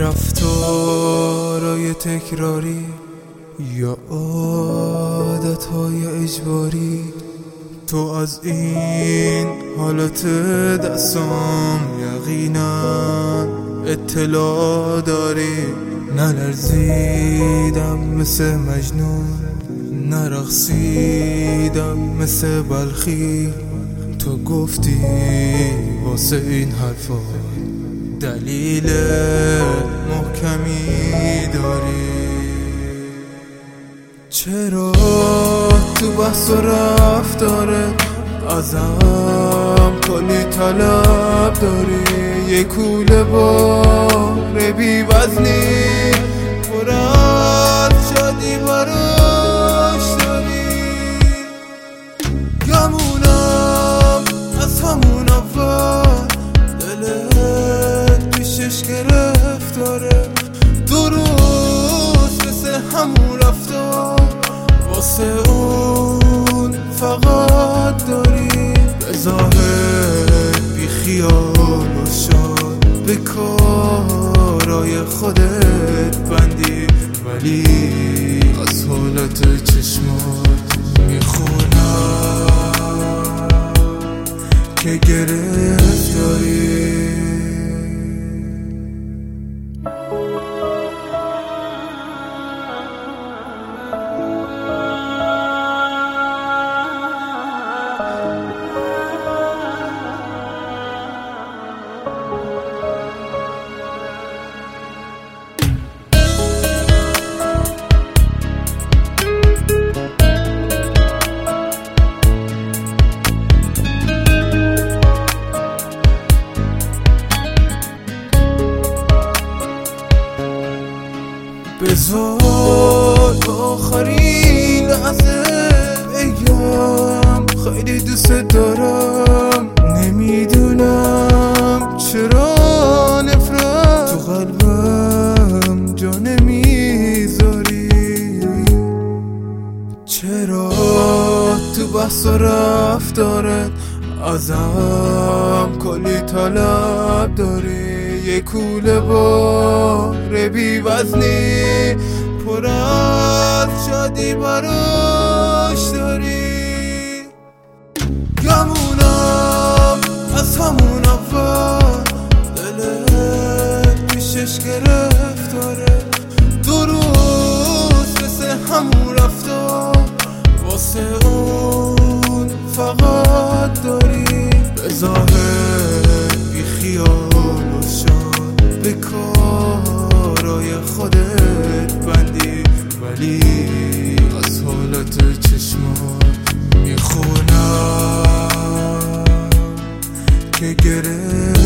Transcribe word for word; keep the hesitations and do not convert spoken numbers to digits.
رفتارای تکراری یا عادتهای اجباری، تو از این حالت دستم یقینا اطلاع داری. نلرزیدم مثل مجنون، نرقصیدم مثل بلخی. تو گفتی واسه این حرفا دلیل محکمی داری. چرا تو بحث و رفتاره ازم کلی طلب داری؟ یه کوله بار بی وزنی پر از شادی براش داری. گمونم از همون اول دلت پیشش گرفتاره، درست مثل همون رفتار واسه اون فقط داری. به ظاهر بی خیال و شاد به کارای خودت بندی، ولی از حالت چشمات میخونم که گرفتاری. بذار آخرین لحظه بگم خیلی دوست دارم. نمیدونم چرا نفرت تو قلبم جا نمیذاری. چرا تو بحث و رفتارت ازم کلی طلب داری؟ یه کوله بار بی وزنی پر از شادی براش داری. گمونم از همون اول دلت پیشش گرفتاره، درست مثل همون رفتار واسه اون فقط داری. به ظاهر بی خیال و شاد به کارای خودت بندی، ولی از حالت چشمات میخونم که گره